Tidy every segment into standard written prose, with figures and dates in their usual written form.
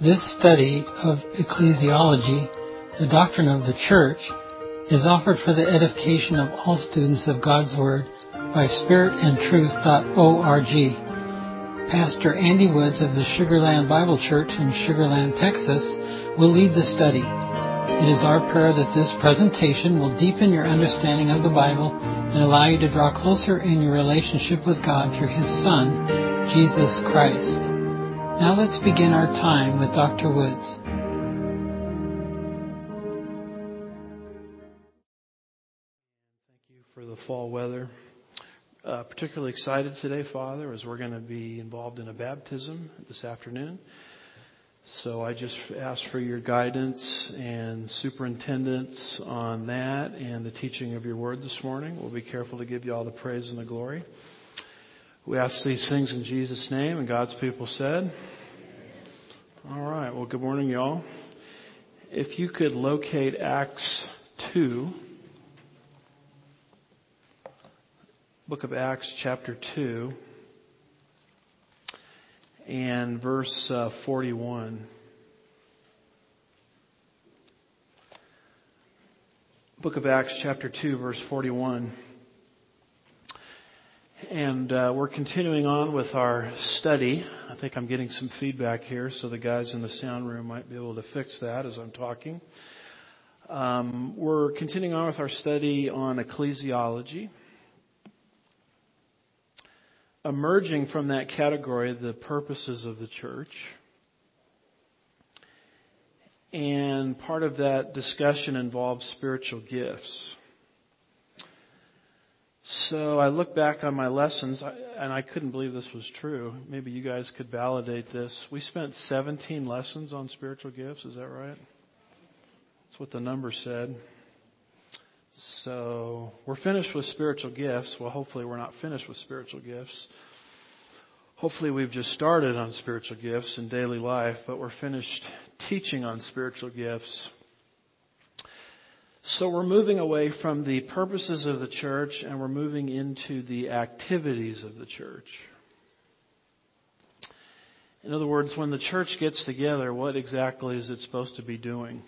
This study of ecclesiology, the doctrine of the Church, is offered for the edification of all students of God's Word by spiritandtruth.org. Pastor Andy Woods of the Sugar Land Bible Church in Sugar Land, Texas, will lead the study. It is our prayer that this presentation will deepen your understanding of the Bible and allow you to draw closer in your relationship with God through His Son, Jesus Christ. Now let's begin our time with Dr. Woods. Thank you for the fall weather. Particularly excited today, Father, as we're going to be involved in a baptism this afternoon. So I just ask for your guidance and superintendence on that and the teaching of your word this morning. We'll be careful to give you all the praise and the glory. We ask these things in Jesus' name, and God's people said. All right. Well, good morning, y'all. If you could locate Acts 2, book of Acts, chapter 2, and verse 41. Book of Acts, chapter 2, verse 41. And we're continuing on with our study. I think I'm getting some feedback here, so the guys in the sound room might be able to fix that as I'm talking. We're continuing on with our study on ecclesiology. Emerging from that category, the purposes of the church. And part of that discussion involves spiritual gifts. So I look back on my lessons, and I couldn't believe this was true. Maybe you guys could validate this. We spent 17 lessons on spiritual gifts. Is that right? That's what the number said. So we're finished with spiritual gifts. Well, hopefully we're not finished with spiritual gifts. Hopefully we've just started on spiritual gifts in daily life, but we're finished teaching on spiritual gifts. So we're moving away from the purposes of the church and we're moving into the activities of the church. In other words, when the church gets together, what exactly is it supposed to be doing?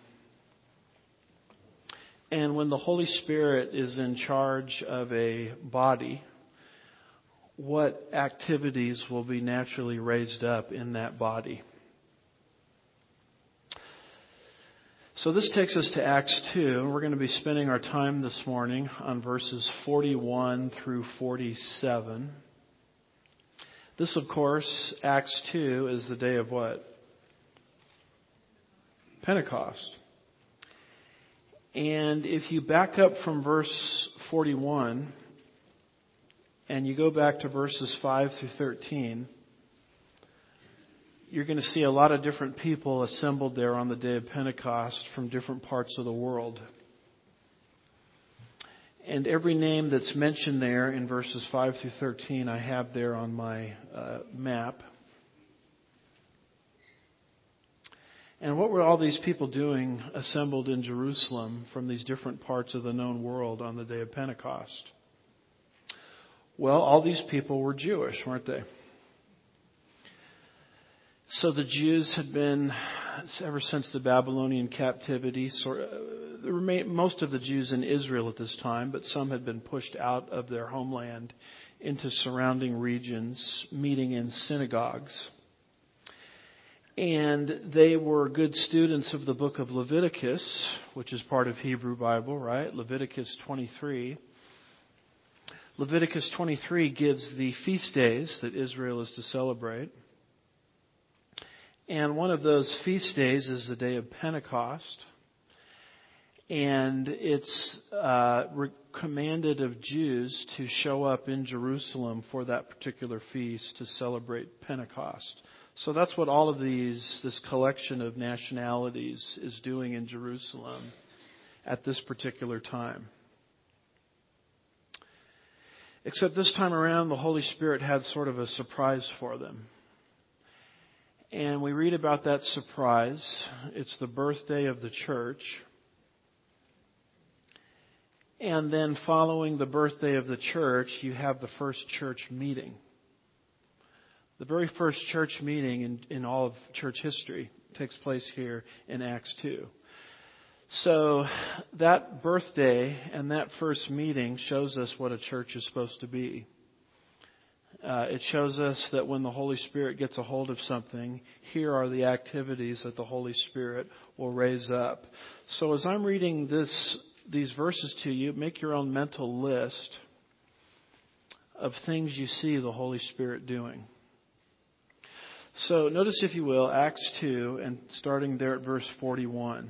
And when the Holy Spirit is in charge of a body, what activities will be naturally raised up in that body? So this takes us to Acts 2. We're going to be spending our time this morning on verses 41 through 47. This, of course, Acts 2 is the day of what? Pentecost. And if you back up from verse 41 and you go back to verses 5 through 13, you're going to see a lot of different people assembled there on the day of Pentecost from different parts of the world. And every name that's mentioned there in verses 5 through 13 I have there on my map. And what were all these people doing assembled in Jerusalem from these different parts of the known world on the day of Pentecost? Well, all these people were Jewish, weren't they? So the Jews had been, ever since the Babylonian captivity, most of the Jews in Israel at this time, but some had been pushed out of their homeland into surrounding regions, meeting in synagogues. And they were good students of the book of Leviticus, which is part of Hebrew Bible, right? Leviticus 23. Leviticus 23 gives the feast days that Israel is to celebrate. And one of those feast days is the day of Pentecost. And it's commanded of Jews to show up in Jerusalem for that particular feast to celebrate Pentecost. So that's what all of this collection of nationalities is doing in Jerusalem at this particular time. Except this time around, the Holy Spirit had sort of a surprise for them. And we read about that surprise. It's the birthday of the church. And then following the birthday of the church, you have the first church meeting. The very first church meeting in all of church history takes place here in Acts 2. So that birthday and that first meeting shows us what a church is supposed to be. It shows us that when the Holy Spirit gets a hold of something, here are the activities that the Holy Spirit will raise up. So as I'm reading these verses to you, make your own mental list of things you see the Holy Spirit doing. So notice, if you will, Acts 2, and starting there at verse 41.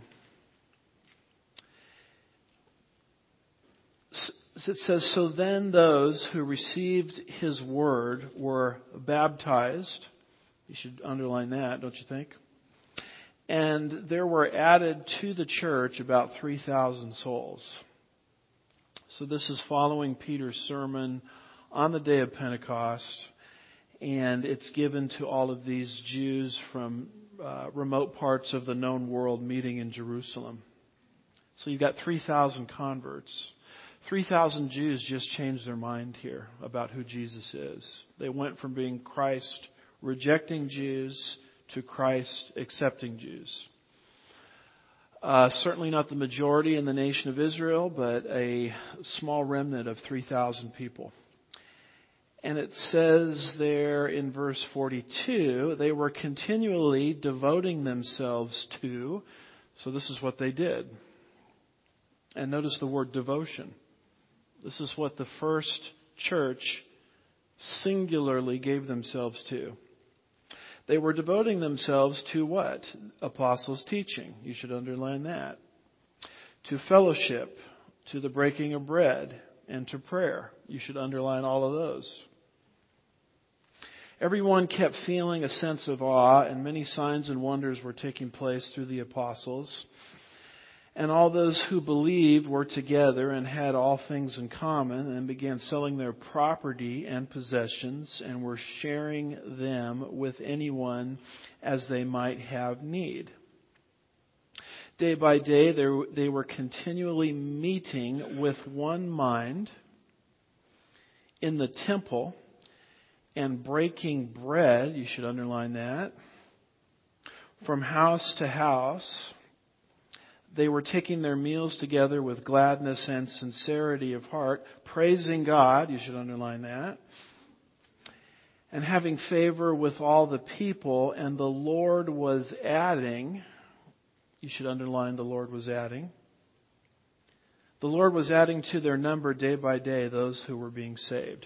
It says, "So then those who received his word were baptized." You should underline that, don't you think? "And there were added to the church about 3,000 souls." So this is following Peter's sermon on the day of Pentecost. And it's given to all of these Jews from remote parts of the known world meeting in Jerusalem. So you've got 3,000 converts. 3,000 Jews just changed their mind here about who Jesus is. They went from being Christ rejecting Jews to Christ accepting Jews. Certainly not the majority in the nation of Israel, but a small remnant of 3,000 people. And it says there in verse 42, they were continually devoting themselves to. So this is what they did. And notice the word devotion. This is what the first church singularly gave themselves to. They were devoting themselves to what? Apostles' teaching. You should underline that. To fellowship, to the breaking of bread, and to prayer. You should underline all of those. Everyone kept feeling a sense of awe, and many signs and wonders were taking place through the apostles. And all those who believed were together and had all things in common, and began selling their property and possessions, and were sharing them with anyone as they might have need. Day by day, they were continually meeting with one mind in the temple and breaking bread, you should underline that, from house to house. They were taking their meals together with gladness and sincerity of heart, praising God, you should underline that, and having favor with all the people, and the Lord was adding, you should underline the Lord was adding. The Lord was adding to their number day by day those who were being saved.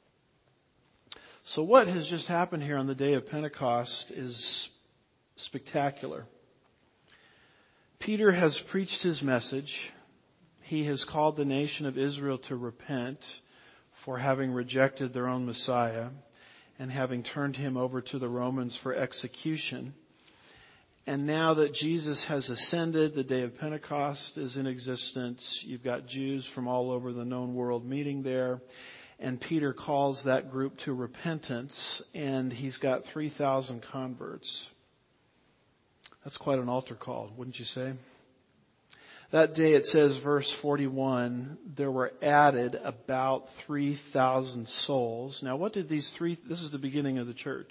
So what has just happened here on the day of Pentecost is spectacular. Peter has preached his message. He has called the nation of Israel to repent for having rejected their own Messiah and having turned him over to the Romans for execution. And now that Jesus has ascended, the day of Pentecost is in existence. You've got Jews from all over the known world meeting there. And Peter calls that group to repentance, and he's got 3,000 converts. That's quite an altar call, wouldn't you say? That day, it says, verse 41, there were added about 3,000 souls. Now, what did this is the beginning of the church.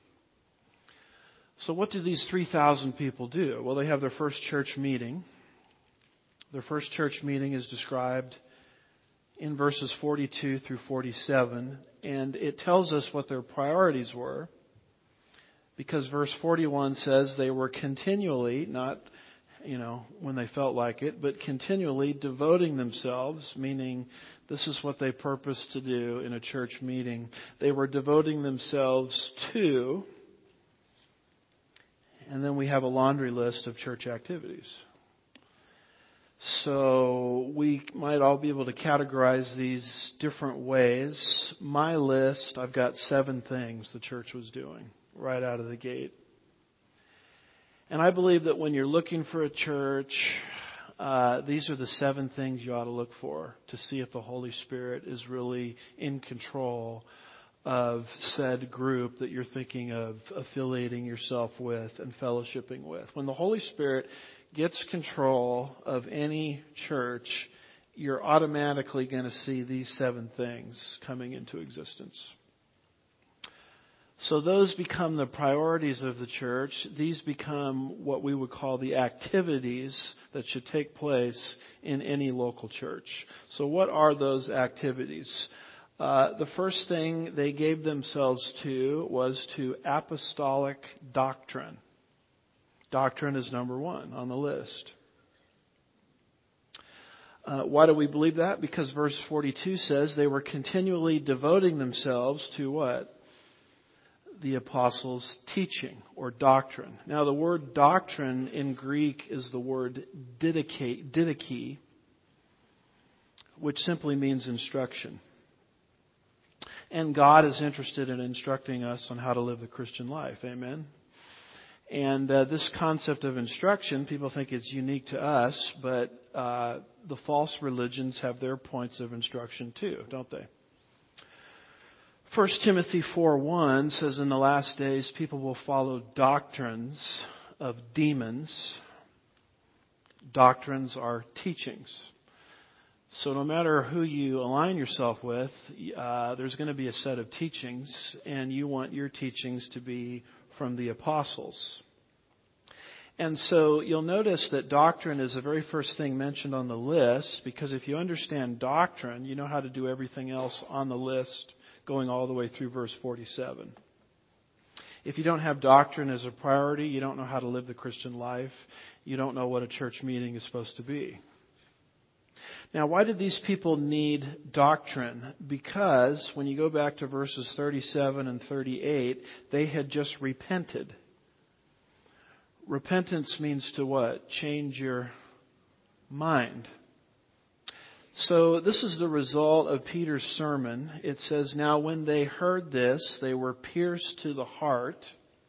So what did these 3,000 people do? Well, they have their first church meeting. Their first church meeting is described in verses 42 through 47, and it tells us what their priorities were, because verse 41 says they were continually, not, when they felt like it, but continually devoting themselves, meaning this is what they purposed to do in a church meeting. They were devoting themselves to, and then we have a laundry list of church activities. So we might all be able to categorize these different ways. My list, I've got 7 things the church was doing right out of the gate. And I believe that when you're looking for a church, these are the 7 things you ought to look for to see if the Holy Spirit is really in control of said group that you're thinking of affiliating yourself with and fellowshipping with. When the Holy Spirit gets control of any church, you're automatically going to see these 7 things coming into existence. So those become the priorities of the church. These become what we would call the activities that should take place in any local church. So what are those activities? The first thing they gave themselves to was to apostolic doctrine. Doctrine is number one on the list. Why do we believe that? Because verse 42 says they were continually devoting themselves to what? The apostles' teaching or doctrine. Now the word doctrine in Greek is the word didache, which simply means instruction. And God is interested in instructing us on how to live the Christian life. Amen? And this concept of instruction, people think it's unique to us, but the false religions have their points of instruction too, don't they? 1 Timothy 4:1 says, in the last days people will follow doctrines of demons. Doctrines are teachings. So no matter who you align yourself with, there's going to be a set of teachings, and you want your teachings to be from the apostles. And so you'll notice that doctrine is the very first thing mentioned on the list, because if you understand doctrine, you know how to do everything else on the list going all the way through verse 47. If you don't have doctrine as a priority, you don't know how to live the Christian life. You don't know what a church meeting is supposed to be. Now, why did these people need doctrine? Because when you go back to verses 37 and 38, they had just repented. Repentance means to what? Change your mind. So this is the result of Peter's sermon. It says, now when they heard this, they were pierced to the heart.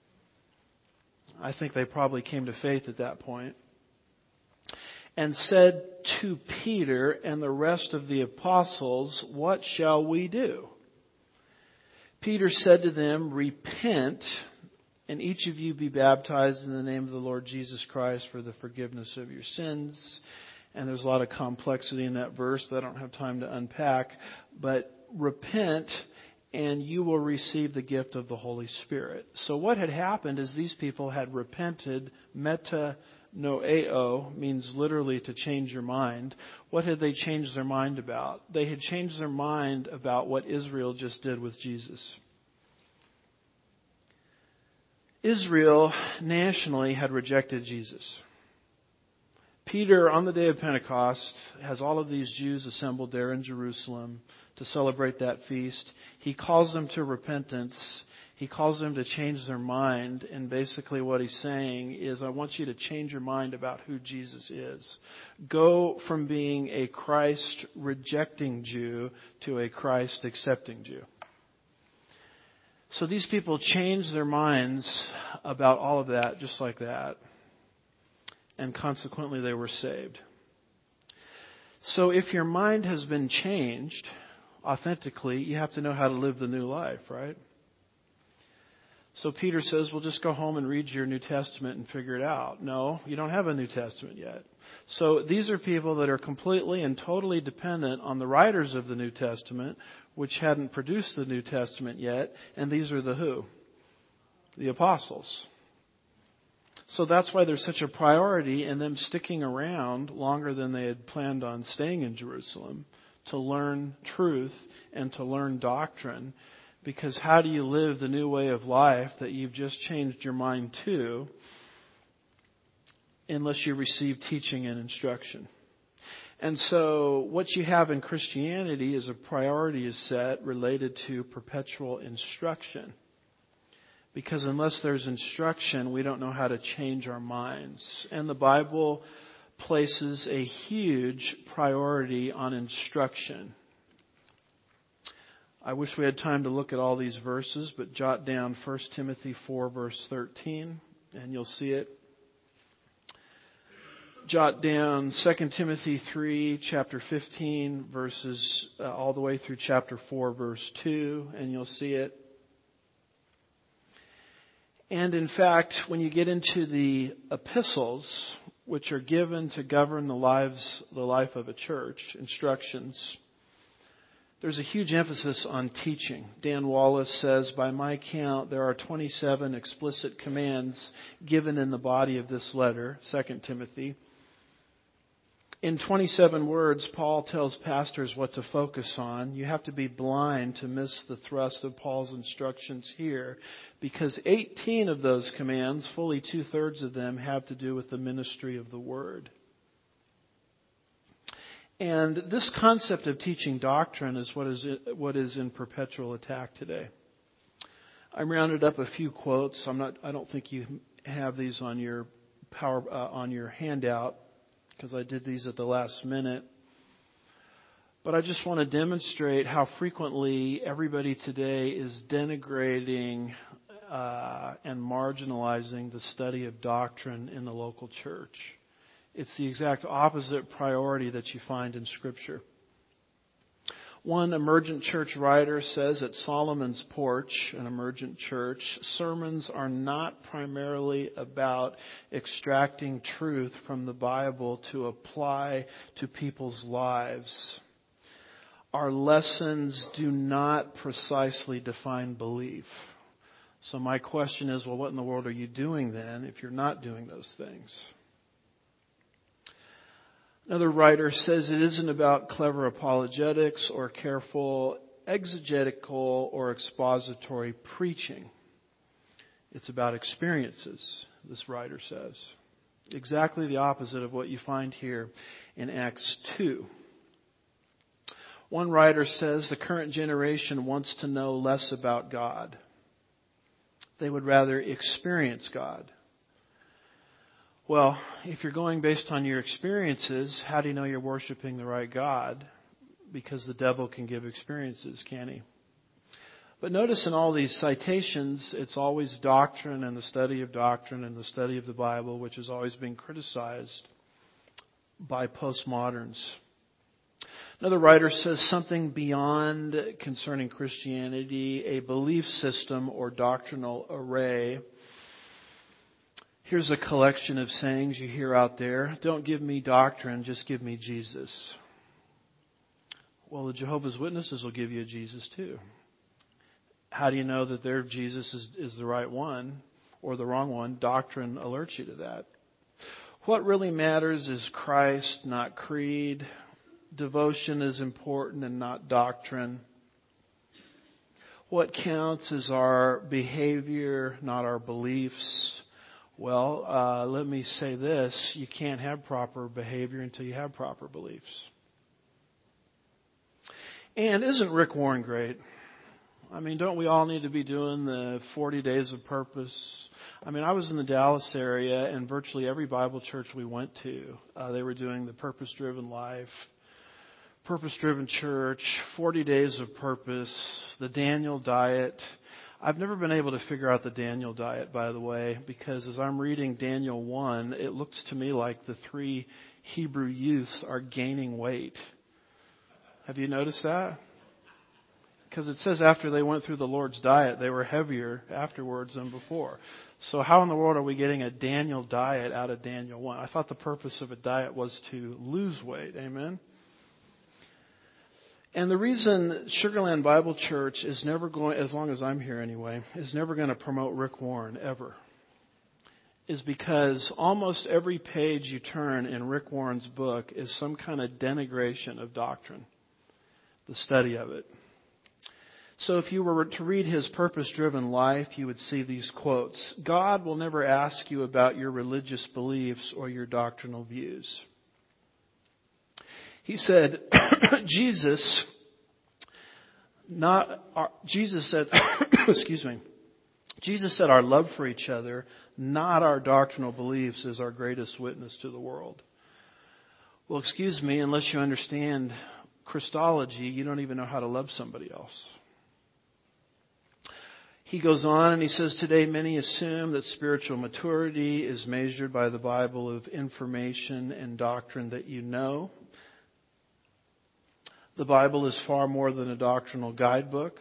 I think they probably came to faith at that point. And said to Peter and the rest of the apostles, what shall we do? Peter said to them, repent, and each of you be baptized in the name of the Lord Jesus Christ for the forgiveness of your sins. And there's a lot of complexity in that verse that I don't have time to unpack. But repent and you will receive the gift of the Holy Spirit. So what had happened is these people had repented. Metanoeo means literally to change your mind. What had they changed their mind about? They had changed their mind about what Israel just did with Jesus. Israel nationally had rejected Jesus. Peter, on the day of Pentecost, has all of these Jews assembled there in Jerusalem to celebrate that feast. He calls them to repentance. He calls them to change their mind. And basically what he's saying is, I want you to change your mind about who Jesus is. Go from being a Christ-rejecting Jew to a Christ-accepting Jew. So these people changed their minds about all of that just like that. And consequently, they were saved. So if your mind has been changed authentically, you have to know how to live the new life, right? So Peter says, well, just go home and read your New Testament and figure it out. No, you don't have a New Testament yet. So these are people that are completely and totally dependent on the writers of the New Testament, which hadn't produced the New Testament yet. And these are the who? The apostles. So that's why there's such a priority in them sticking around longer than they had planned on staying in Jerusalem to learn truth and to learn doctrine. Because how do you live the new way of life that you've just changed your mind to unless you receive teaching and instruction? And so what you have in Christianity is a priority is set related to perpetual instruction. Because unless there's instruction, we don't know how to change our minds. And the Bible places a huge priority on instruction. I wish we had time to look at all these verses, but jot down 1 Timothy 4, verse 13, and you'll see it. Jot down 2 Timothy 3, chapter 15, verses all the way through chapter 4, verse 2, and you'll see it. And in fact, when you get into the epistles, which are given to govern the life of a church, instructions, There's a huge emphasis on teaching. Dan Wallace says, by my count, there are 27 explicit commands given in the body of this letter, 2 Timothy. In 27 words, Paul tells pastors what to focus on. You have to be blind to miss the thrust of Paul's instructions here, because 18 of those commands, fully 2/3 of them, have to do with the ministry of the Word. And this concept of teaching doctrine is what is in perpetual attack today. I rounded up a few quotes. I don't think you have these on your handout, because I did these at the last minute. But I just want to demonstrate how frequently everybody today is denigrating and marginalizing the study of doctrine in the local church. It's the exact opposite priority that you find in Scripture. One emergent church writer says at Solomon's Porch, an emergent church, sermons are not primarily about extracting truth from the Bible to apply to people's lives. Our lessons do not precisely define belief. So my question is, well, what in the world are you doing then if you're not doing those things? Another writer says it isn't about clever apologetics or careful exegetical or expository preaching. It's about experiences, this writer says. Exactly the opposite of what you find here in Acts 2. One writer says the current generation wants to know less about God. They would rather experience God. Well, if you're going based on your experiences, how do you know you're worshiping the right God? Because the devil can give experiences, can he? But notice in all these citations, it's always doctrine and the study of doctrine and the study of the Bible, which has always been criticized by postmoderns. Another writer says something beyond concerning Christianity, a belief system or doctrinal array. Here's a collection of sayings you hear out there. Don't give me doctrine, just give me Jesus. Well, the Jehovah's Witnesses will give you a Jesus too. How do you know that their Jesus is the right one or the wrong one? Doctrine alerts you to that. What really matters is Christ, not creed. Devotion is important and not doctrine. What counts is our behavior, not our beliefs. Well, let me say this. You can't have proper behavior until you have proper beliefs. And isn't Rick Warren great? I mean, don't we all need to be doing the 40 days of purpose? I mean, I was in the Dallas area, and virtually every Bible church we went to, they were doing the purpose-driven life, purpose-driven church, 40 days of purpose, the Daniel diet. I've never been able to figure out the Daniel diet, by the way, because as I'm reading Daniel 1, it looks to me like the 3 Hebrew youths are gaining weight. Have you noticed that? Because it says after they went through the Lord's diet, they were heavier afterwards than before. So how in the world are we getting a Daniel diet out of Daniel 1? I thought the purpose of a diet was to lose weight. Amen? And the reason Sugarland Bible Church is never going, as long as I'm here anyway, is never going to promote Rick Warren ever, is because almost every page you turn in Rick Warren's book is some kind of denigration of doctrine, the study of it. So if you were to read his purpose-driven life, you would see these quotes. God will never ask you about your religious beliefs or your doctrinal views. He said, Jesus said, excuse me. Jesus said our love for each other, not our doctrinal beliefs, is our greatest witness to the world. Well, excuse me, unless you understand Christology, you don't even know how to love somebody else. He goes on and he says, today many assume that spiritual maturity is measured by the Bible of information and doctrine that you know. The Bible is far more than a doctrinal guidebook.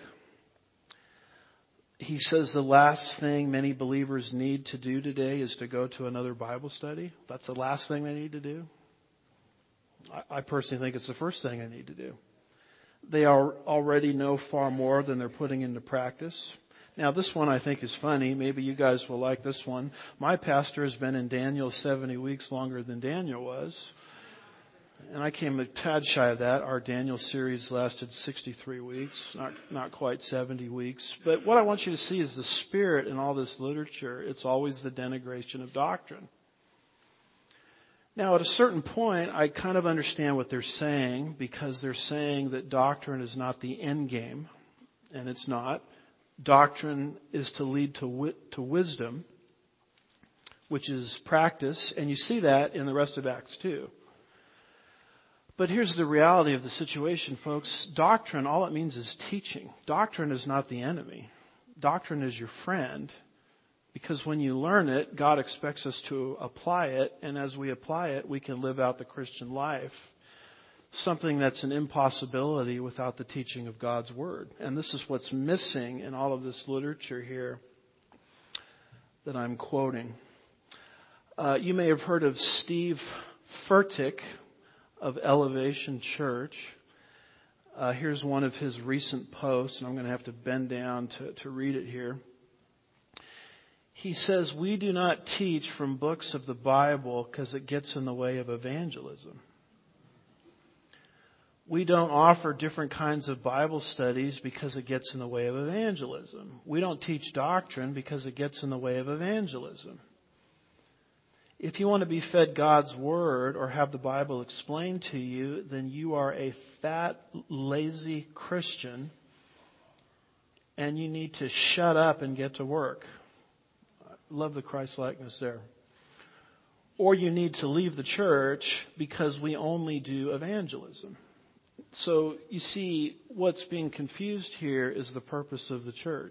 He says the last thing many believers need to do today is to go to another Bible study. That's the last thing they need to do. I personally think it's the first thing I need to do. They already know far more than they're putting into practice. Now, this one I think is funny. Maybe you guys will like this one. My pastor has been in Daniel 70 weeks longer than Daniel was. And I came a tad shy of that. Our Daniel series lasted 63 weeks, not quite 70 weeks. But what I want you to see is the spirit in all this literature. It's always the denigration of doctrine. Now, at a certain point, I kind of understand what they're saying, because they're saying that doctrine is not the end game, and it's not. Doctrine is to lead to wisdom, which is practice, and you see that in the rest of Acts 2. But here's the reality of the situation, folks. Doctrine, all it means is teaching. Doctrine is not the enemy. Doctrine is your friend. Because when you learn it, God expects us to apply it, and as we apply it, we can live out the Christian life. Something that's an impossibility without the teaching of God's Word. And this is what's missing in all of this literature here that I'm quoting. You may have heard of Steve Furtick of Elevation Church. Here's one of his recent posts, and I'm going to have to bend down to read it here. He says, "We do not teach from books of the Bible because it gets in the way of evangelism. We don't offer different kinds of Bible studies because it gets in the way of evangelism. We don't teach doctrine because it gets in the way of evangelism. If you want to be fed God's Word or have the Bible explained to you, then you are a fat, lazy Christian, and you need to shut up and get to work." Love the Christ-likeness there. Or you need to leave the church because we only do evangelism. So you see, what's being confused here is the purpose of the church.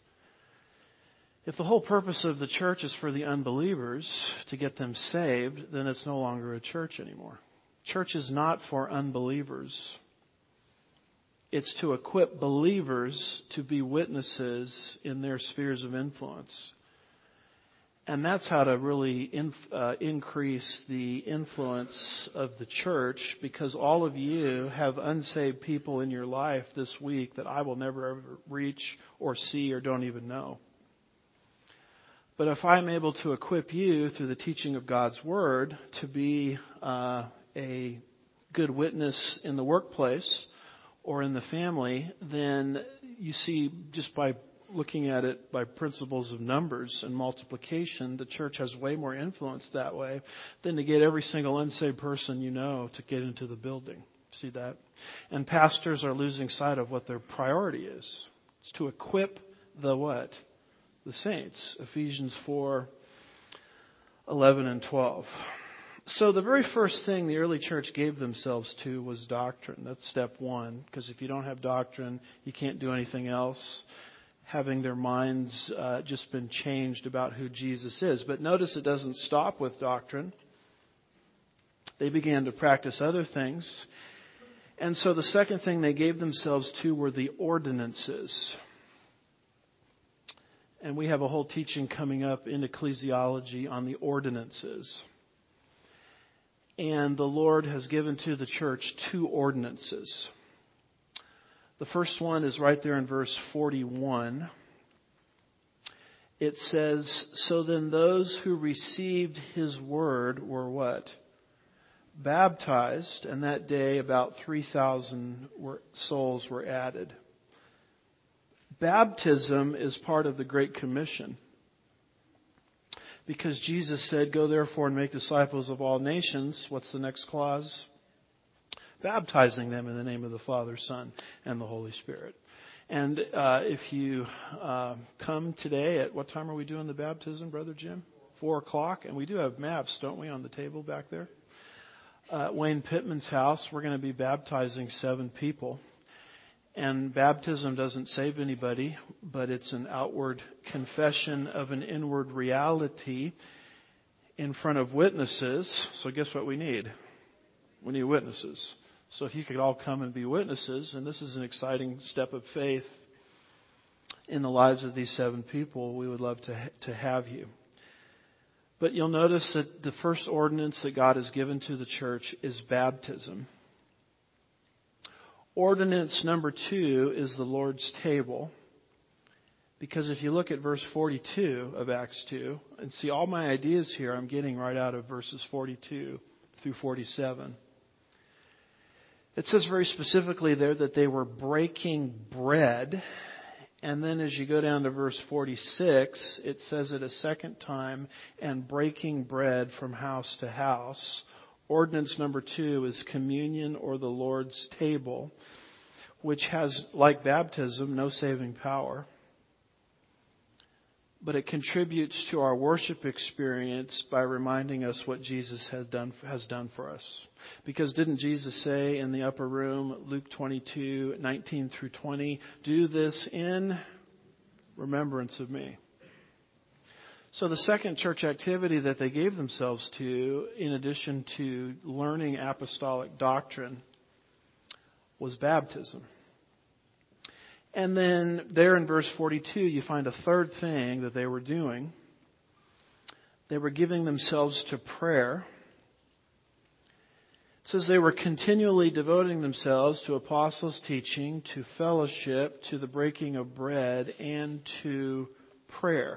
If the whole purpose of the church is for the unbelievers, to get them saved, then it's no longer a church anymore. Church is not for unbelievers. It's to equip believers to be witnesses in their spheres of influence. And that's how to really increase the influence of the church, because all of you have unsaved people in your life this week that I will never ever reach or see or don't even know. But if I'm able to equip you through the teaching of God's Word to be a good witness in the workplace or in the family, then you see, just by looking at it by principles of numbers and multiplication, the church has way more influence that way than to get every single unsaved person you know to get into the building. See that? And pastors are losing sight of what their priority is. It's to equip the what? The saints. Ephesians 4:11 and 12. So the very first thing the early church gave themselves to was doctrine. That's step one, because if you don't have doctrine, you can't do anything else. Having their minds just been changed about who Jesus is. But notice it doesn't stop with doctrine. They began to practice other things. And so the second thing they gave themselves to were the ordinances. And we have a whole teaching coming up in ecclesiology on the ordinances. And the Lord has given to the church two ordinances. The first one is right there in verse 41. It says, "So then those who received His word were" what? "Baptized, and that day about 3,000 souls were added." Baptism is part of the Great Commission. Because Jesus said, "Go therefore and make disciples of all nations." What's the next clause? Baptizing them in the name of the Father, Son, and the Holy Spirit. And if you come today, at what time are we doing the baptism, Brother Jim? 4 o'clock. And we do have maps, don't we, on the table back there? Wayne Pittman's house, we're going to be baptizing 7 people. And baptism doesn't save anybody, but it's an outward confession of an inward reality in front of witnesses. So guess what we need? We need witnesses. So if you could all come and be witnesses, and this is an exciting step of faith in the lives of these 7 people, we would love to have you. But you'll notice that the first ordinance that God has given to the church is baptism. Ordinance number 2 is the Lord's table. Because if you look at verse 42 of Acts 2, and see all my ideas here I'm getting right out of verses 42 through 47. It says very specifically there that they were breaking bread. And then as you go down to verse 46, it says it a second time, and breaking bread from house to house. Ordinance number 2 is communion or the Lord's table, which has, like baptism, no saving power. But it contributes to our worship experience by reminding us what Jesus has done for us. Because didn't Jesus say in the upper room, Luke 22:19 through 20, do this in remembrance of me. So the second church activity that they gave themselves to, in addition to learning apostolic doctrine, was baptism. And then there in verse 42, you find a third thing that they were doing. They were giving themselves to prayer. It says they were continually devoting themselves to apostles' teaching, to fellowship, to the breaking of bread, and to prayer.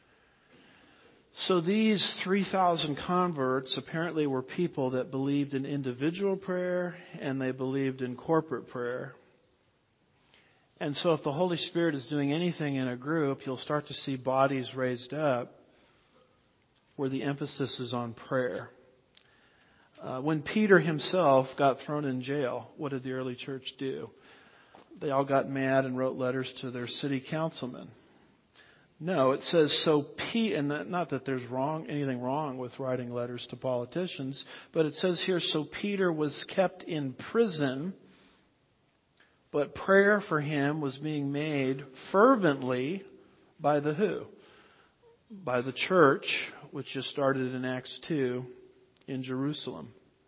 So these 3,000 converts apparently were people that believed in individual prayer and they believed in corporate prayer. And so if the Holy Spirit is doing anything in a group, you'll start to see bodies raised up where the emphasis is on prayer. When Peter himself got thrown in jail, what did the early church do? They all got mad and wrote letters to their city councilmen. No, it says so Pete, and not that there's anything wrong with writing letters to politicians, but it says here, so Peter was kept in prison, but prayer for him was being made fervently by the who? By the church, which just started in Acts 2 in Jerusalem.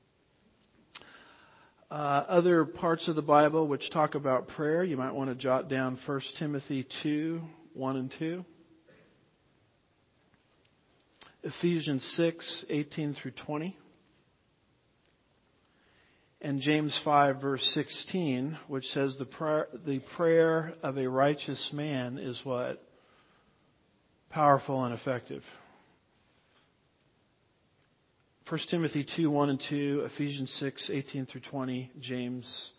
Other parts of the Bible which talk about prayer, you might want to jot down 1 Timothy 2:1 and 2. Ephesians 6:18 through 20. And James 5 verse 16, which says the prayer of a righteous man is what? Powerful and effective. 1 Timothy 2:1 and 2, Ephesians 6:18 through 20, James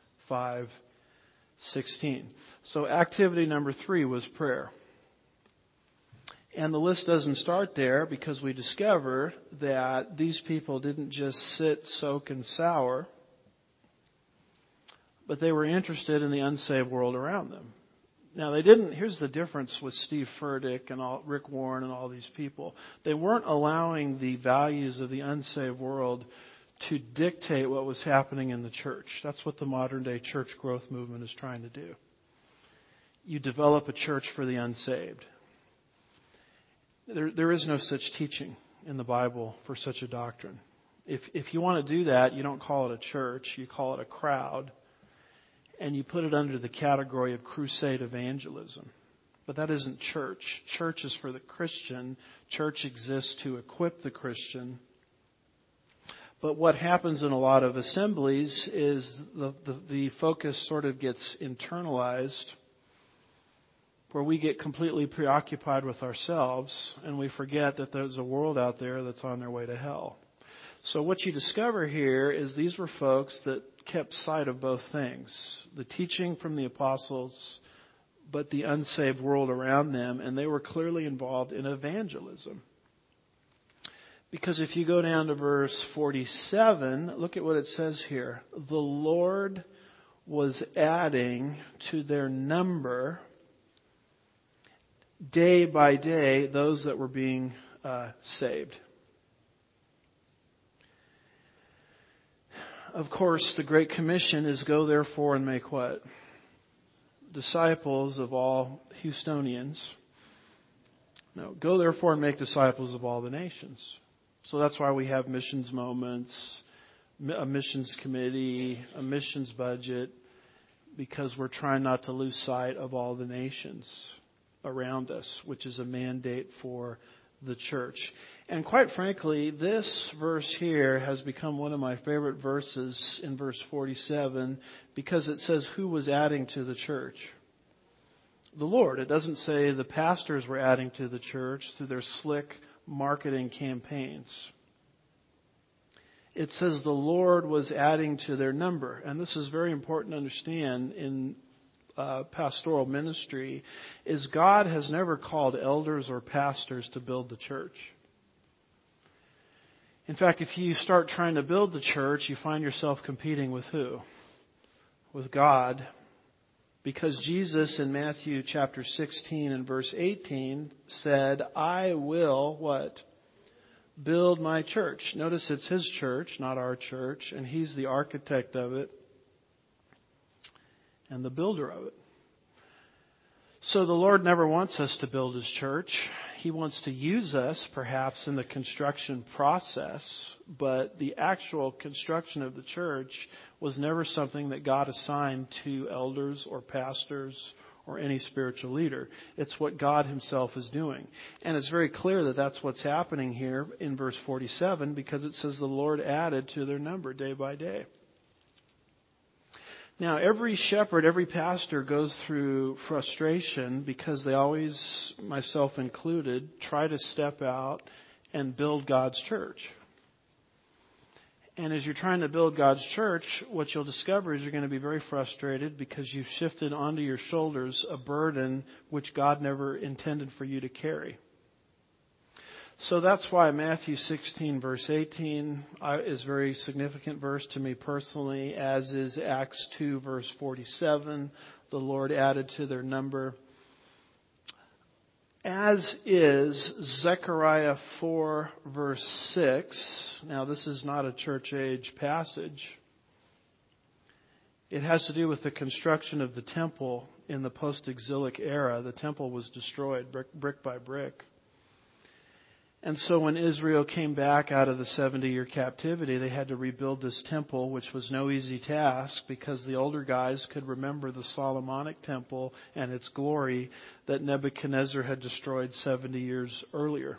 5:16. So activity number 3 was prayer. And the list doesn't start there because we discover that these people didn't just sit, soak, and sour, but they were interested in the unsaved world around them. Now they didn't, here's the difference with Steve Furtick and Rick Warren and all these people. They weren't allowing the values of the unsaved world to dictate what was happening in the church. That's what the modern day church growth movement is trying to do. You develop a church for the unsaved. There is no such teaching in the Bible for such a doctrine. If you want to do that, you don't call it a church, you call it a crowd. And you put it under the category of crusade evangelism. But that isn't church. Church is for the Christian. Church exists to equip the Christian. But what happens in a lot of assemblies is the focus sort of gets internalized, where we get completely preoccupied with ourselves and we forget that there's a world out there that's on their way to hell. So what you discover here is these were folks that kept sight of both things. The teaching from the apostles, but the unsaved world around them, and they were clearly involved in evangelism. Because if you go down to verse 47, look at what it says here. The Lord was adding to their number day by day those that were being saved. Of course, the Great Commission is go therefore and make what? Disciples of all Houstonians. No, go therefore and make disciples of all the nations. So that's why we have missions moments, a missions committee, a missions budget, because we're trying not to lose sight of all the nations around us, which is a mandate for the church. And quite frankly, this verse here has become one of my favorite verses in verse 47 because it says who was adding to the church. The Lord. It doesn't say the pastors were adding to the church through their slick marketing campaigns. It says the Lord was adding to their number. And this is very important to understand in pastoral ministry, is God has never called elders or pastors to build the church. In fact, if you start trying to build the church, you find yourself competing with who? With God. Because Jesus in Matthew chapter 16 and verse 18 said, I will, what? Build my church. Notice it's His church, not our church, and He's the architect of it and the builder of it. So the Lord never wants us to build His church. He wants to use us perhaps in the construction process, but the actual construction of the church was never something that God assigned to elders or pastors or any spiritual leader. It's what God Himself is doing. And it's very clear that that's what's happening here in verse 47 because it says the Lord added to their number day by day. Now, every shepherd, every pastor goes through frustration because they always, myself included, try to step out and build God's church. And as you're trying to build God's church, what you'll discover is you're going to be very frustrated because you've shifted onto your shoulders a burden which God never intended for you to carry. So that's why Matthew 16 verse 18 is a very significant verse to me personally, as is Acts 2 verse 47. The Lord added to their number. As is Zechariah 4 verse 6. Now this is not a church age passage. It has to do with the construction of the temple in the post-exilic era. The temple was destroyed brick by brick. And so when Israel came back out of the 70-year captivity, they had to rebuild this temple, which was no easy task because the older guys could remember the Solomonic temple and its glory that Nebuchadnezzar had destroyed 70 years earlier.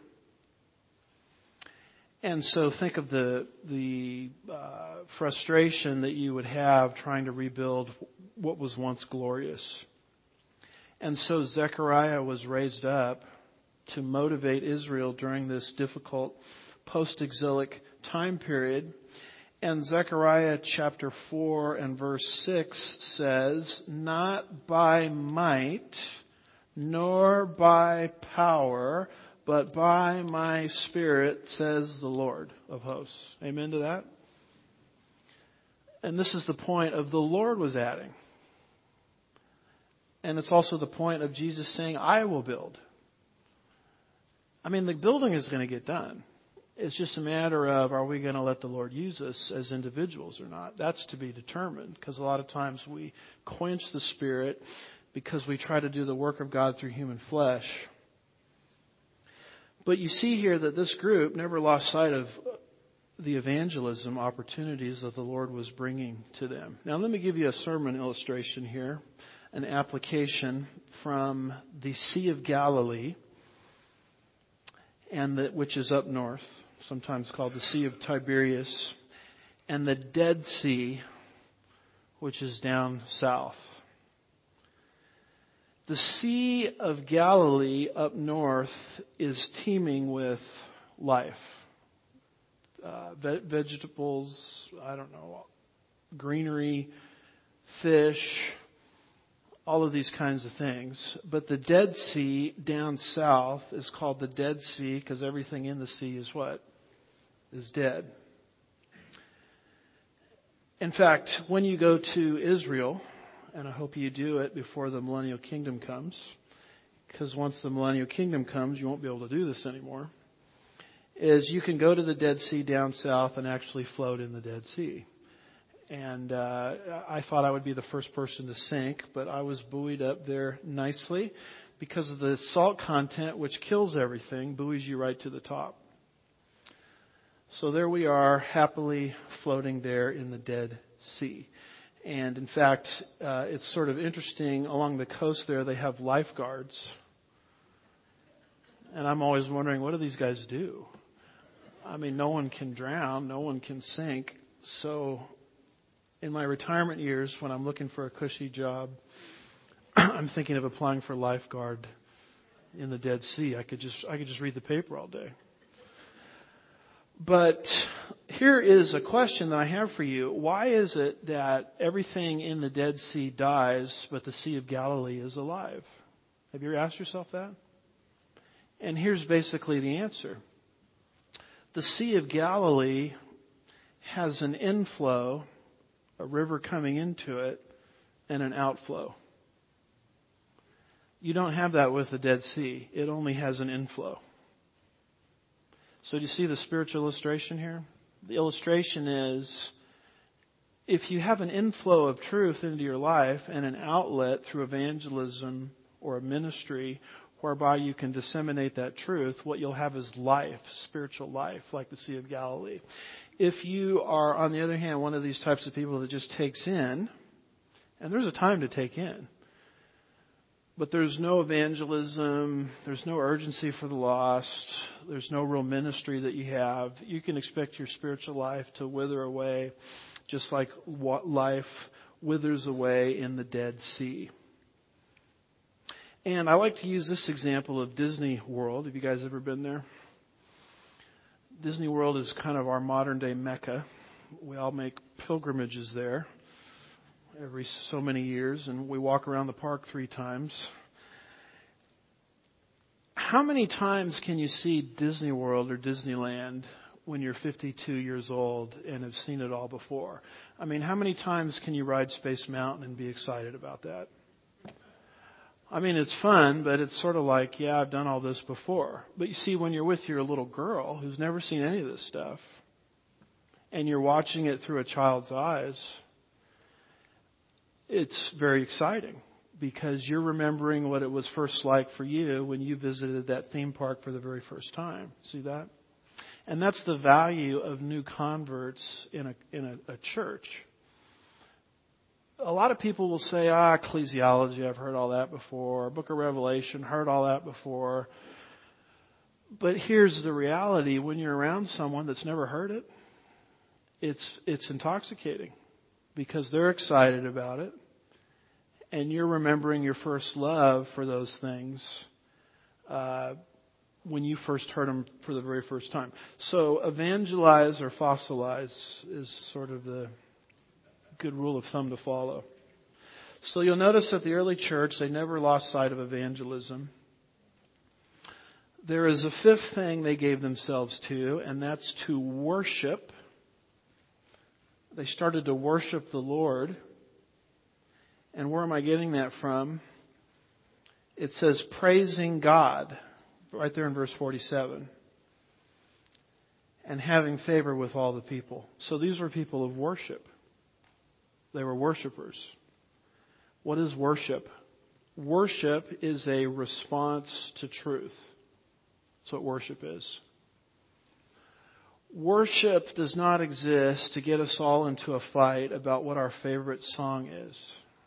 And so think of the frustration that you would have trying to rebuild what was once glorious. And so Zechariah was raised up to motivate Israel during this difficult post-exilic time period. And Zechariah chapter 4 and verse 6 says, not by might, nor by power, but by my Spirit, says the Lord of hosts. Amen to that? And this is the point of the Lord was adding. And it's also the point of Jesus saying, I will build. I mean, the building is going to get done. It's just a matter of, are we going to let the Lord use us as individuals or not? That's to be determined, because a lot of times we quench the Spirit because we try to do the work of God through human flesh. But you see here that this group never lost sight of the evangelism opportunities that the Lord was bringing to them. Now, let me give you a sermon illustration here, an application from the Sea of Galilee, which is up north, sometimes called the Sea of Tiberias, and the Dead Sea, which is down south. The Sea of Galilee up north is teeming with life. Vegetables, greenery, fish, all of these kinds of things. But the Dead Sea down south is called the Dead Sea because everything in the sea is what? Is dead. In fact, when you go to Israel, and I hope you do it before the millennial kingdom comes, because once the millennial kingdom comes, you won't be able to do this anymore, is you can go to the Dead Sea down south and actually float in the Dead Sea. And I thought I would be the first person to sink, but I was buoyed up there nicely because of the salt content, which kills everything, buoys you right to the top. So there we are, happily floating there in the Dead Sea. And in fact, it's sort of interesting, along the coast there, they have lifeguards. And I'm always wondering, what do these guys do? I mean, no one can drown, no one can sink. So in my retirement years, when I'm looking for a cushy job, I'm thinking of applying for lifeguard in the Dead Sea. I could just read the paper all day. But here is a question that I have for you. Why is it that everything in the Dead Sea dies, but the Sea of Galilee is alive? Have you ever asked yourself that? And here's basically the answer. The Sea of Galilee has an inflow, a river coming into it, and an outflow. You don't have that with the Dead Sea. It only has an inflow. So do you see the spiritual illustration here? The illustration is, if you have an inflow of truth into your life and an outlet through evangelism or a ministry whereby you can disseminate that truth, what you'll have is life, spiritual life, like the Sea of Galilee. If you are, on the other hand, one of these types of people that just takes in, and there's a time to take in, but there's no evangelism, there's no urgency for the lost, there's no real ministry that you have, you can expect your spiritual life to wither away just like life withers away in the Dead Sea. And I like to use this example of Disney World. Have you guys ever been there? Disney World is kind of our modern day Mecca. We all make pilgrimages there every so many years, and we walk around the park 3 times. How many times can you see Disney World or Disneyland when you're 52 years old and have seen it all before? I mean, how many times can you ride Space Mountain and be excited about that? I mean, it's fun, but it's sort of like, yeah, I've done all this before. But you see, when you're with your little girl who's never seen any of this stuff, and you're watching it through a child's eyes, it's very exciting because you're remembering what it was first like for you when you visited that theme park for the very first time. See that? And that's the value of new converts in a church. A lot of people will say, ecclesiology, I've heard all that before. Book of Revelation, heard all that before. But here's the reality. When you're around someone that's never heard it, it's intoxicating because they're excited about it. And you're remembering your first love for those things when you first heard them for the very first time. So evangelize or fossilize is sort of the good rule of thumb to follow. So you'll notice that the early church, they never lost sight of evangelism. There is a 5th thing they gave themselves to, and that's to worship. They started to worship the Lord. And where am I getting that from? It says praising God, right there in verse 47. And having favor with all the people. So these were people of worship. They were worshipers. What is worship? Worship is a response to truth. That's what worship is. Worship does not exist to get us all into a fight about what our favorite song is.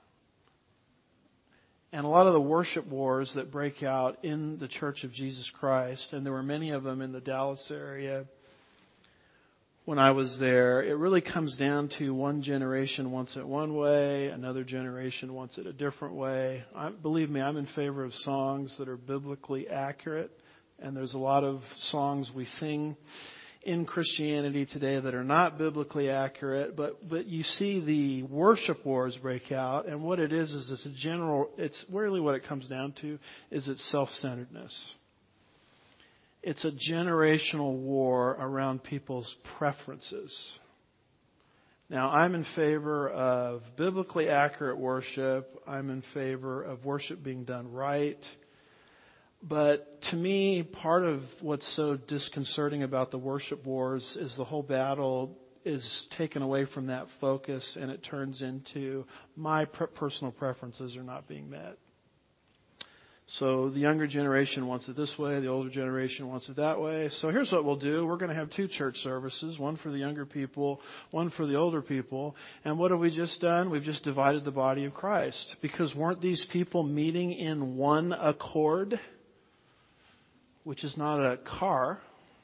And a lot of the worship wars that break out in the Church of Jesus Christ, and there were many of them in the Dallas area when I was there, it really comes down to one generation wants it one way, another generation wants it a different way. Believe me, I'm in favor of songs that are biblically accurate, and there's a lot of songs we sing in Christianity today that are not biblically accurate, but you see the worship wars break out, and what it is it's really what it comes down to is it's self-centeredness. It's a generational war around people's preferences. Now, I'm in favor of biblically accurate worship. I'm in favor of worship being done right. But to me, part of what's so disconcerting about the worship wars is the whole battle is taken away from that focus and it turns into my personal preferences are not being met. So the younger generation wants it this way, the older generation wants it that way. So here's what we'll do. We're going to have 2 church services, one for the younger people, one for the older people. And what have we just done? We've just divided the body of Christ. Because weren't these people meeting in one accord? which is not a car,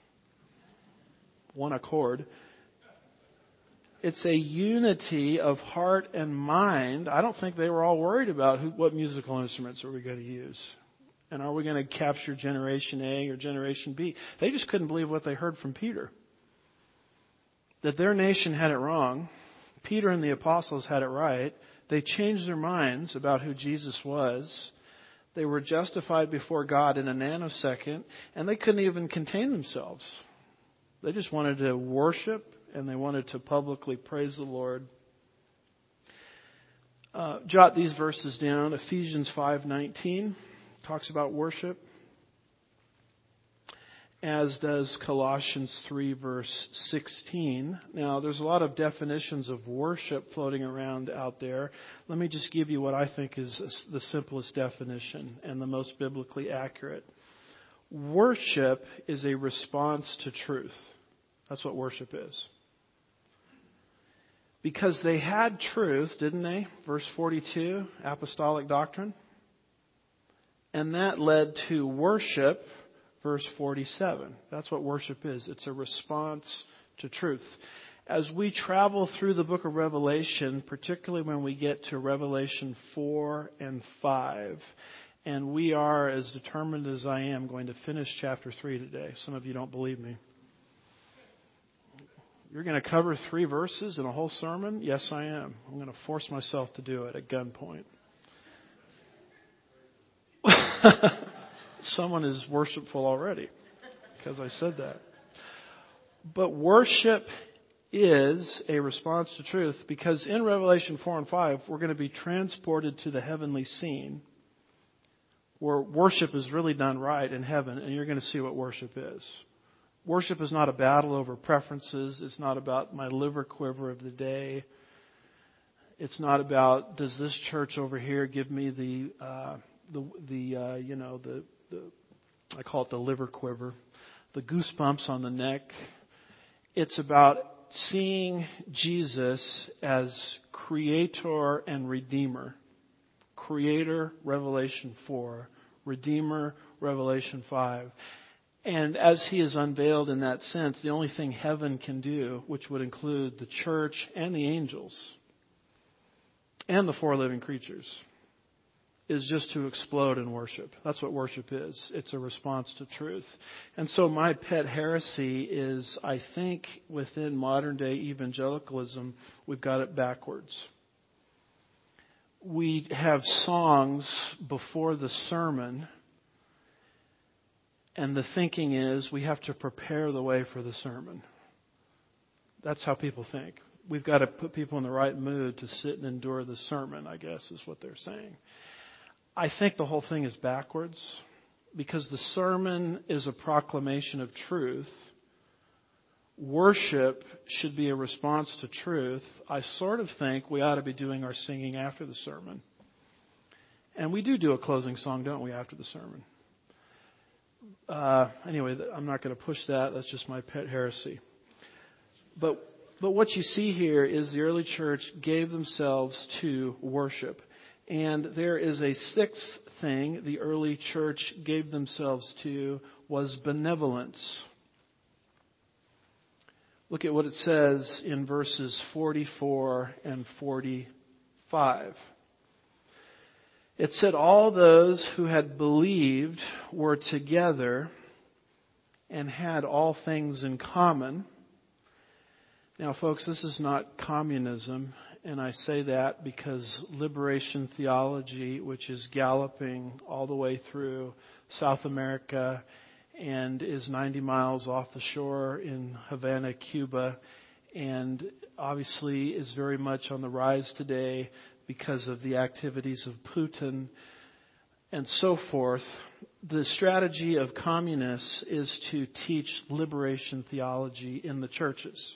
one accord. It's a unity of heart and mind. I don't think they were all worried about what musical instruments are we going to use. And are we going to capture generation A or generation B? They just couldn't believe what they heard from Peter. That their nation had it wrong. Peter and the apostles had it right. They changed their minds about who Jesus was. They were justified before God in a nanosecond, and they couldn't even contain themselves. They just wanted to worship, and they wanted to publicly praise the Lord. Jot these verses down. Ephesians 5:19 talks about worship, as does Colossians 3 verse 16. Now, there's a lot of definitions of worship floating around out there. Let me just give you what I think is the simplest definition and the most biblically accurate. Worship is a response to truth. That's what worship is. Because they had truth, didn't they? Verse 42, apostolic doctrine. And that led to worship. Verse 47. That's what worship is. It's a response to truth. As we travel through the book of Revelation, particularly when we get to Revelation 4 and 5, and we are, as determined as I am, going to finish chapter 3 today. Some of you don't believe me. You're going to cover 3 verses in a whole sermon? Yes, I am. I'm going to force myself to do it at gunpoint. Someone is worshipful already because I said that. But worship is a response to truth, because in Revelation 4 and 5, we're going to be transported to the heavenly scene where worship is really done right in heaven, and you're going to see what worship is. Worship is not a battle over preferences. It's not about my liver quiver of the day. It's not about, does this church over here give me I call it the liver quiver, the goosebumps on the neck. It's about seeing Jesus as creator and redeemer. Creator, Revelation 4. Redeemer, Revelation 5. And as he is unveiled in that sense, the only thing heaven can do, which would include the church and the angels and the 4 living creatures, is just to explode in worship. That's what worship is. It's a response to truth. And so my pet heresy is, I think within modern day evangelicalism, we've got it backwards. We have songs before the sermon, and the thinking is we have to prepare the way for the sermon. That's how people think. We've got to put people in the right mood to sit and endure the sermon, I guess is what they're saying. I think the whole thing is backwards, because the sermon is a proclamation of truth. Worship should be a response to truth. I sort of think we ought to be doing our singing after the sermon. And we do a closing song, don't we, after the sermon? Anyway, I'm not going to push that. That's just my pet heresy. But what you see here is the early church gave themselves to worship. And there is a 6th thing the early church gave themselves to, was benevolence. Look at what it says in verses 44 and 45. It said, all those who had believed were together and had all things in common. Now, folks, this is not communism. And I say that because liberation theology, which is galloping all the way through South America and is 90 miles off the shore in Havana, Cuba, and obviously is very much on the rise today because of the activities of Putin and so forth. The strategy of communists is to teach liberation theology in the churches.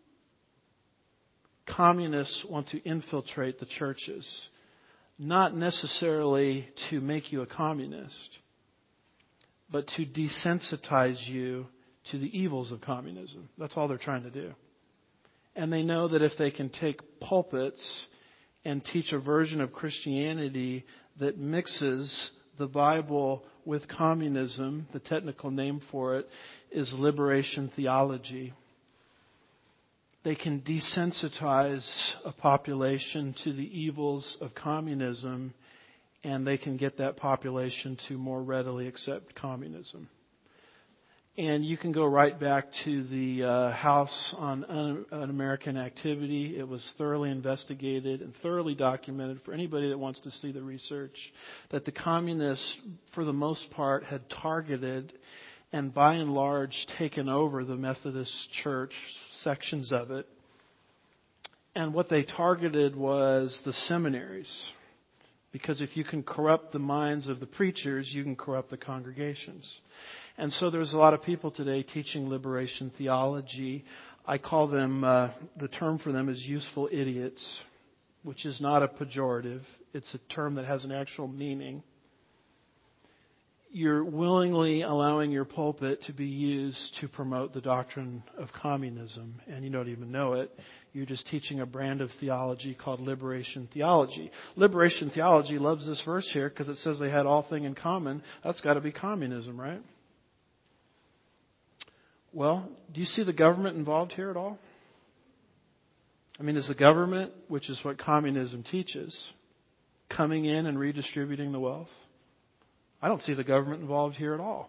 Communists want to infiltrate the churches, not necessarily to make you a communist, but to desensitize you to the evils of communism. That's all they're trying to do. And they know that if they can take pulpits and teach a version of Christianity that mixes the Bible with communism. The technical name for it is liberation theology. They can desensitize a population to the evils of communism, and they can get that population to more readily accept communism. And you can go right back to the House on Un-American Activity. It was thoroughly investigated and thoroughly documented for anybody that wants to see the research, that the communists, for the most part, had targeted and by and large taken over the Methodist Church, sections of it. And what they targeted was the seminaries. Because if you can corrupt the minds of the preachers, you can corrupt the congregations. And so there's a lot of people today teaching liberation theology. I call them, the term for them is useful idiots, which is not a pejorative. It's a term that has an actual meaning. You're willingly allowing your pulpit to be used to promote the doctrine of communism, and you don't even know it. You're just teaching a brand of theology called liberation theology. Liberation theology loves this verse here because it says they had all things in common. That's got to be communism, right? Well, do you see the government involved here at all? I mean, is the government, which is what communism teaches, coming in and redistributing the wealth? I don't see the government involved here at all.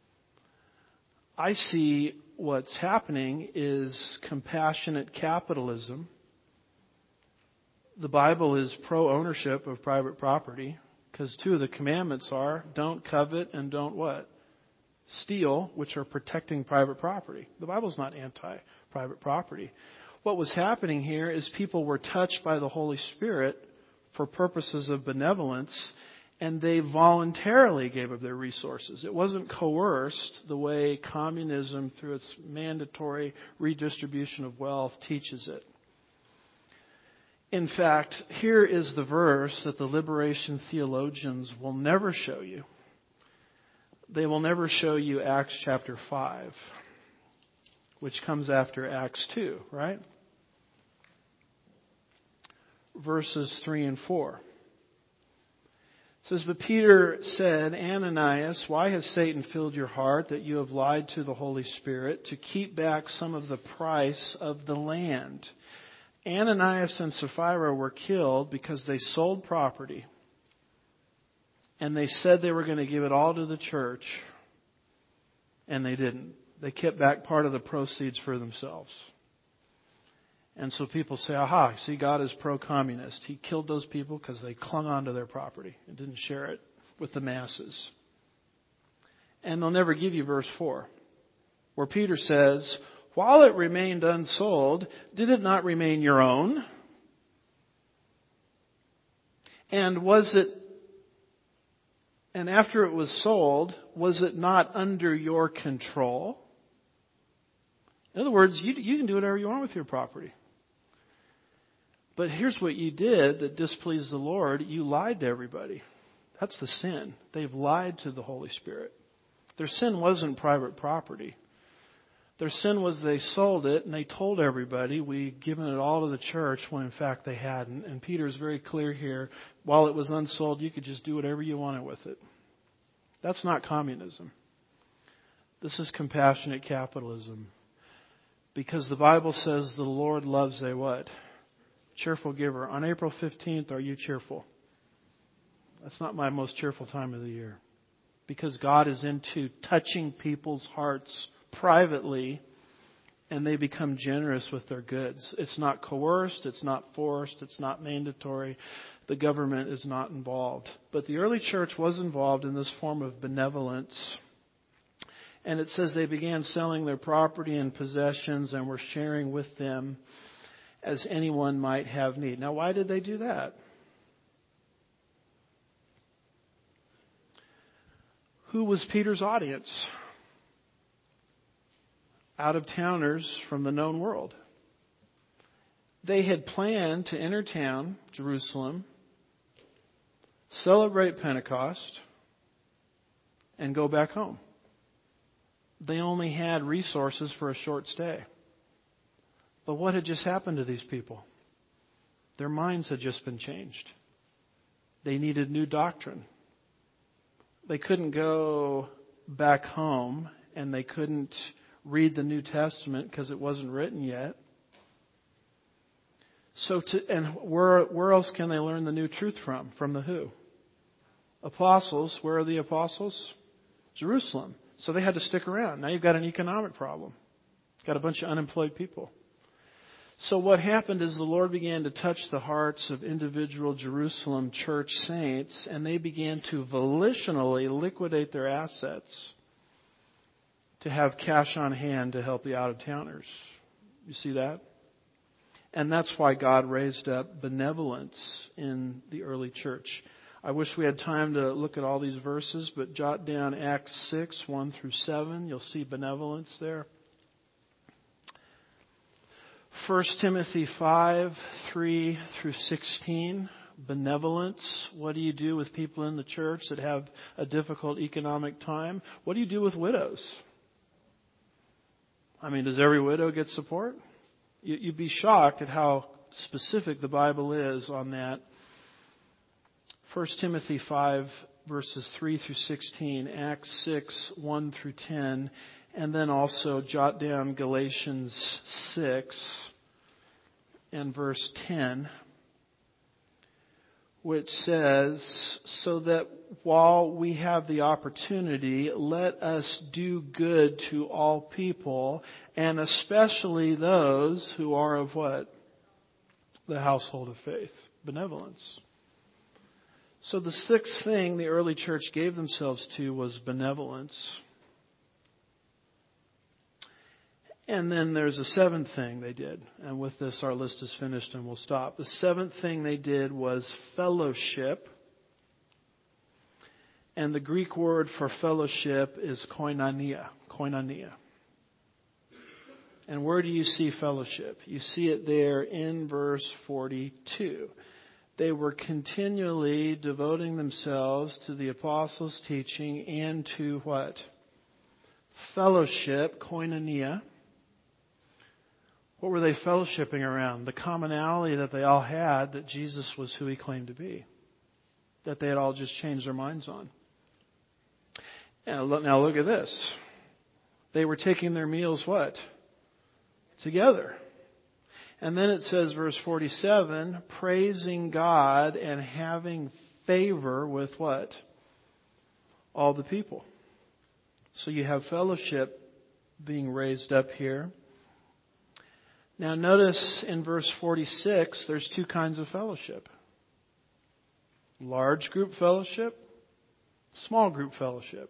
I see what's happening is compassionate capitalism. The Bible is pro-ownership of private property because two of the commandments are don't covet and don't what? Steal, which are protecting private property. The Bible's not anti-private property. What was happening here is people were touched by the Holy Spirit for purposes of benevolence, and they voluntarily gave up their resources. It wasn't coerced the way communism, through its mandatory redistribution of wealth, teaches it. In fact, here is the verse that the liberation theologians will never show you. They will never show you Acts chapter 5, which comes after Acts 2, right? Verses 3 and 4. It says, "But Peter said, Ananias, why has Satan filled your heart that you have lied to the Holy Spirit to keep back some of the price of the land? Ananias and Sapphira were killed because they sold property. And they said they were going to give it all to the church. And they didn't. They kept back part of the proceeds for themselves." And so people say, aha, see, God is pro-communist. He killed those people because they clung on to their property and didn't share it with the masses. And they'll never give you verse 4, where Peter says, "While it remained unsold, did it not remain your own? And after it was sold, was it not under your control?" In other words, you can do whatever you want with your property. But here's what you did that displeased the Lord. You lied to everybody. That's the sin. They've lied to the Holy Spirit. Their sin wasn't private property. Their sin was they sold it and they told everybody, we've given it all to the church, when in fact they hadn't. And Peter is very clear here. While it was unsold, you could just do whatever you wanted with it. That's not communism. This is compassionate capitalism. Because the Bible says the Lord loves a what? Cheerful giver. On April 15th, are you cheerful? That's not my most cheerful time of the year. Because God is into touching people's hearts privately, and they become generous with their goods. It's not coerced, it's not forced, it's not mandatory. The government is not involved. But the early church was involved in this form of benevolence. And it says they began selling their property and possessions and were sharing with them as anyone might have need. Now, why did they do that? Who was Peter's audience? Out-of-towners from the known world. They had planned to enter town, Jerusalem, celebrate Pentecost, and go back home. They only had resources for a short stay. But what had just happened to these people? Their minds had just been changed. They needed new doctrine. They couldn't go back home, and they couldn't read the New Testament because it wasn't written yet. And where else can they learn the new truth from? From the who? Apostles. Where are the apostles? Jerusalem. So they had to stick around. Now you've got an economic problem. Got a bunch of unemployed people. So what happened is the Lord began to touch the hearts of individual Jerusalem church saints, and they began to volitionally liquidate their assets to have cash on hand to help the out-of-towners. You see that? And that's why God raised up benevolence in the early church. I wish we had time to look at all these verses, but jot down Acts 6, 1 through 7. You'll see benevolence there. 1 Timothy 5, 3 through 16. Benevolence. What do you do with people in the church that have a difficult economic time? What do you do with widows? I mean, does every widow get support? You'd be shocked at how specific the Bible is on that. 1 Timothy 5, verses 3 through 16, Acts 6, 1 through 10, and then also jot down Galatians 6 and verse 10, which says, so that while we have the opportunity, let us do good to all people, and especially those who are of what? The household of faith. Benevolence. So the sixth thing the early church gave themselves to was benevolence. And then there's a seventh thing they did. And with this, our list is finished and we'll stop. The seventh thing they did was fellowship. And the Greek word for fellowship is koinonia. Koinonia. And where do you see fellowship? You see it there in verse 42. They were continually devoting themselves to the apostles' teaching and to what? Fellowship, koinonia. What were they fellowshipping around? The commonality that they all had, that Jesus was who He claimed to be. That they had all just changed their minds on. And now look at this. They were taking their meals what? Together. And then it says, verse 47, praising God and having favor with what? All the people. So you have fellowship being raised up here. Now notice in verse 46, there's two kinds of fellowship. Large group fellowship, small group fellowship.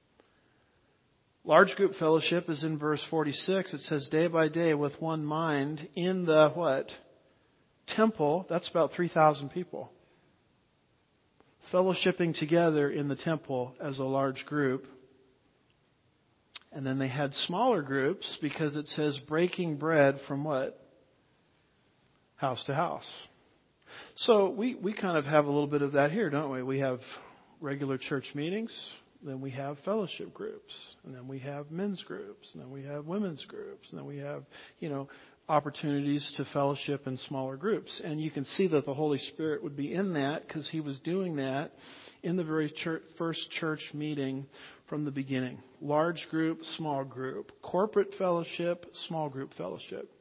Large group fellowship is in verse 46. It says, day by day with one mind in the what? Temple. That's about 3,000 people. Fellowshipping together in the temple as a large group. And then they had smaller groups because it says breaking bread from what? House to house. So we kind of have a little bit of that here, don't we? We have regular church meetings. Then we have fellowship groups, and then we have men's groups, and then we have women's groups, and then we have, opportunities to fellowship in smaller groups. And you can see that the Holy Spirit would be in that because He was doing that in the very first church meeting from the beginning. Large group, small group. Corporate fellowship, small group fellowship.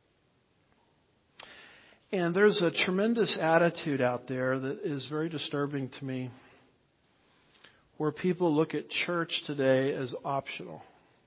And there's a tremendous attitude out there that is very disturbing to me, where people look at church today as optional.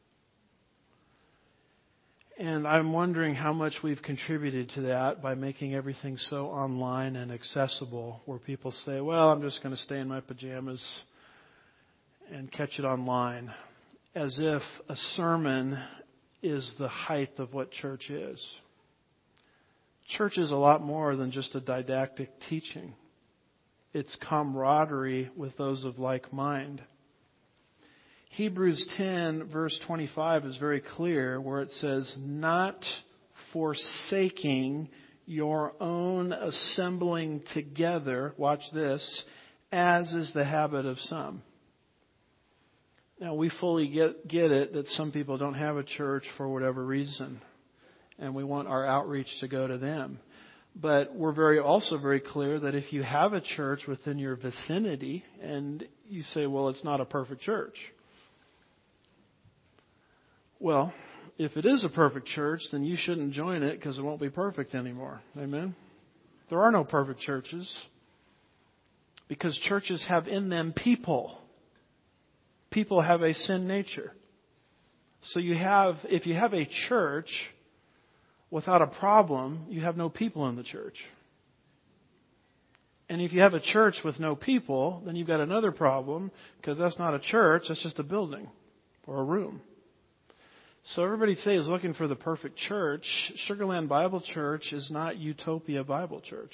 And I'm wondering how much we've contributed to that by making everything so online and accessible, where people say, well, I'm just going to stay in my pajamas and catch it online, as if a sermon is the height of what church is. Church is a lot more than just a didactic teaching. It's camaraderie with those of like mind. Hebrews 10 verse 25 is very clear, where it says, not forsaking your own assembling together, watch this, as is the habit of some. Now we fully get it that some people don't have a church for whatever reason, and we want our outreach to go to them. But we're also very clear that if you have a church within your vicinity and you say, well, it's not a perfect church. Well, if it is a perfect church, then you shouldn't join it because it won't be perfect anymore. Amen? There are no perfect churches because churches have in them people. People have a sin nature. So if you have a church without a problem, you have no people in the church. And if you have a church with no people, then you've got another problem because that's not a church, that's just a building or a room. So everybody today is looking for the perfect church. Sugarland Bible Church is not Utopia Bible Church.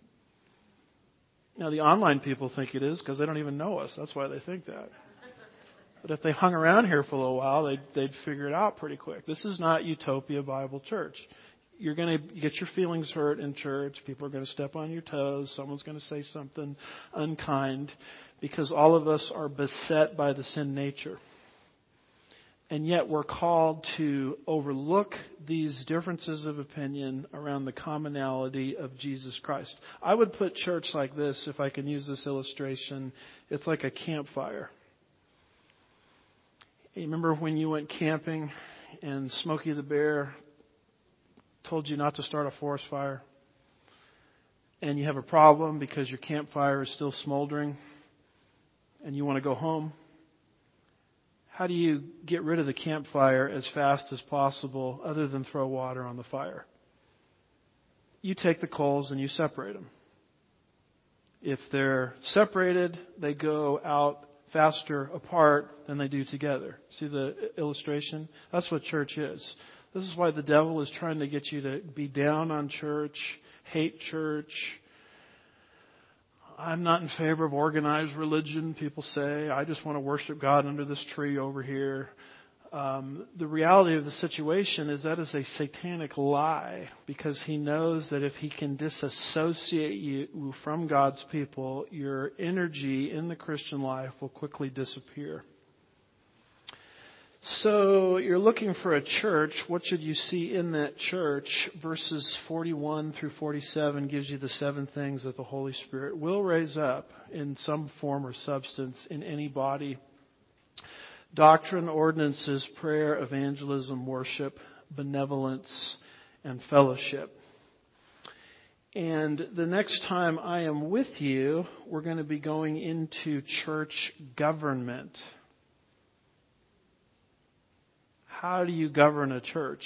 Now the online people think it is because they don't even know us. That's why they think that. But if they hung around here for a little while, they'd figure it out pretty quick. This is not Utopia Bible Church. You're going to get your feelings hurt in church. People are going to step on your toes. Someone's going to say something unkind because all of us are beset by the sin nature. And yet we're called to overlook these differences of opinion around the commonality of Jesus Christ. I would put church like this, if I can use this illustration. It's like a campfire. You remember when you went camping and Smokey the Bear told you not to start a forest fire? And you have a problem because your campfire is still smoldering and you want to go home? How do you get rid of the campfire as fast as possible other than throw water on the fire? You take the coals and you separate them. If they're separated, they go out faster apart than they do together. See the illustration? That's what church is. This is why the devil is trying to get you to be down on church, hate church. I'm not in favor of organized religion, people say. I just want to worship God under this tree over here. The reality of the situation is that is a satanic lie because he knows that if he can disassociate you from God's people, your energy in the Christian life will quickly disappear. So you're looking for a church. What should you see in that church? Verses 41 through 47 gives you the 7 things that the Holy Spirit will raise up in some form or substance in any body. Doctrine, ordinances, prayer, evangelism, worship, benevolence, and fellowship. And the next time I am with you, we're going to be going into church government. How do you govern a church?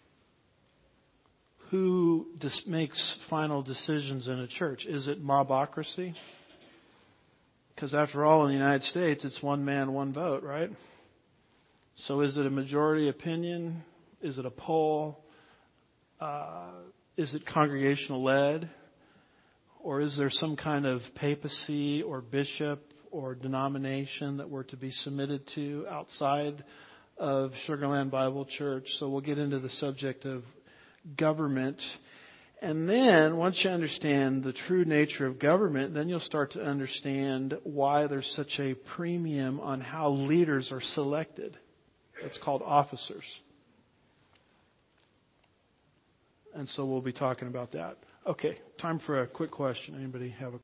Who makes final decisions in a church? Is it mobocracy? Because after all, in the United States, it's one man, one vote, right? So is it a majority opinion? Is it a poll? Is it congregational led? Or is there some kind of papacy or bishop or denomination that we're to be submitted to outside of Sugarland Bible Church? So we'll get into the subject of government. And then once you understand the true nature of government, then you'll start to understand why there's such a premium on how leaders are selected. It's called officers. And so we'll be talking about that. Okay, time for a quick question. Anybody have a